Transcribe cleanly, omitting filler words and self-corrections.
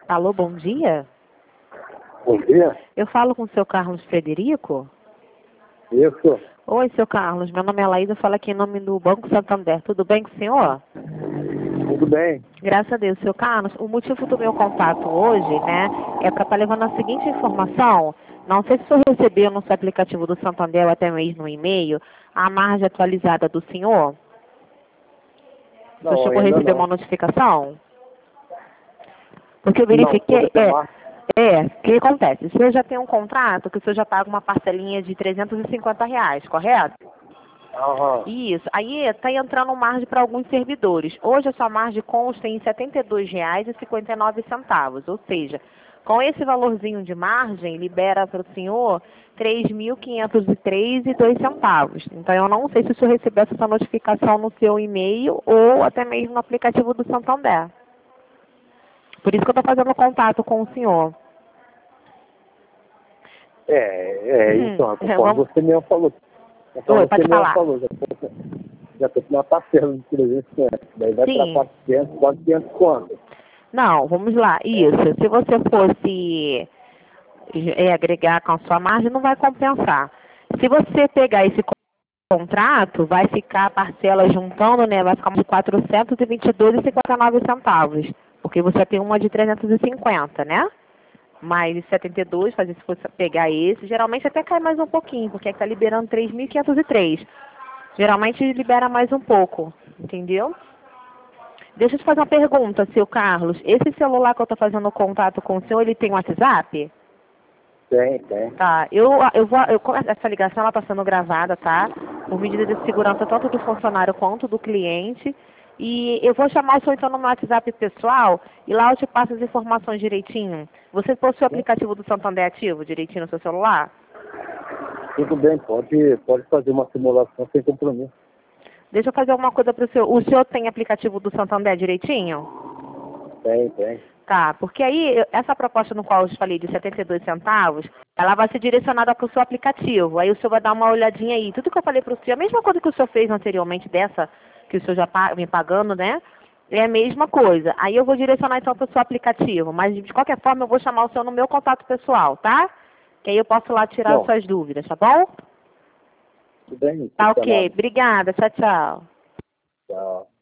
Alô, bom dia. Bom dia. Eu falo com o seu Carlos Frederico? Isso. Oi, seu Carlos. Meu nome é Laísa, eu falo aqui em nome do Banco Santander. Tudo bem com o senhor? Tudo bem. Graças a Deus, seu Carlos. O motivo do meu contato hoje, né, é para estar levando a seguinte informação. Não sei se o senhor recebeu no seu aplicativo do Santander ou até mesmo no e-mail a margem atualizada do senhor. O senhor Não, chegou a ainda receber uma não. notificação? Porque eu Não, verifiquei, sobre essa marca. o que acontece? O senhor já tem um contrato que o senhor já paga uma parcelinha de R$ 350, correto? Aham. Isso. Aí está entrando margem para alguns servidores. Hoje a sua margem consta em R$ 72,59. Ou seja, com esse valorzinho de margem, libera para o senhor R$ 3.503,02. Então eu não sei se o senhor recebeu essa notificação no seu e-mail ou até mesmo no aplicativo do Santander. Por isso que eu estou fazendo contato com o senhor. Então, conforme Vamos... você mesmo falou. Oi, Conforme você pode mesmo falar. falou, já tô com uma parcela de 300. Daí vai para Sim. 400, 400 quanto? Não, vamos lá. Isso. Se você fosse agregar com a sua margem, não vai compensar. Se você pegar esse contrato, vai ficar a parcela juntando, né? Vai ficar de R$ 422,59. Porque você tem uma de 350, né? Mais 72, fazer se você pegar esse, geralmente até cai mais um pouquinho, porque está liberando 3.503. Geralmente libera mais um pouco, entendeu? Deixa eu te fazer uma pergunta, seu Carlos. Esse celular que eu estou fazendo contato com o senhor, ele tem WhatsApp? Tem. Tá, essa ligação ela está sendo gravada, tá? Por medida de segurança tanto do funcionário quanto do cliente. E eu vou chamar o senhor então no meu WhatsApp pessoal e lá eu te passo as informações direitinho. Você possui o aplicativo do Santander ativo direitinho no seu celular? Tudo bem, pode fazer uma simulação sem compromisso. Deixa eu fazer uma coisa para o senhor. O senhor tem aplicativo do Santander direitinho? Tem. Tá, porque aí essa proposta no qual eu te falei de 72 centavos, ela vai ser direcionada para o seu aplicativo. Aí o senhor vai dar uma olhadinha aí. Tudo que eu falei para o senhor, a mesma coisa que o senhor fez anteriormente dessa, que o senhor já vem pagando, né? É a mesma coisa. Aí eu vou direcionar então para o seu aplicativo. Mas de qualquer forma eu vou chamar o senhor no meu contato pessoal, tá? Que aí eu posso lá tirar as Bom, suas dúvidas, tá bom? tudo bem, Tá fica ok. nada. Obrigada. Tchau, tchau. Tchau.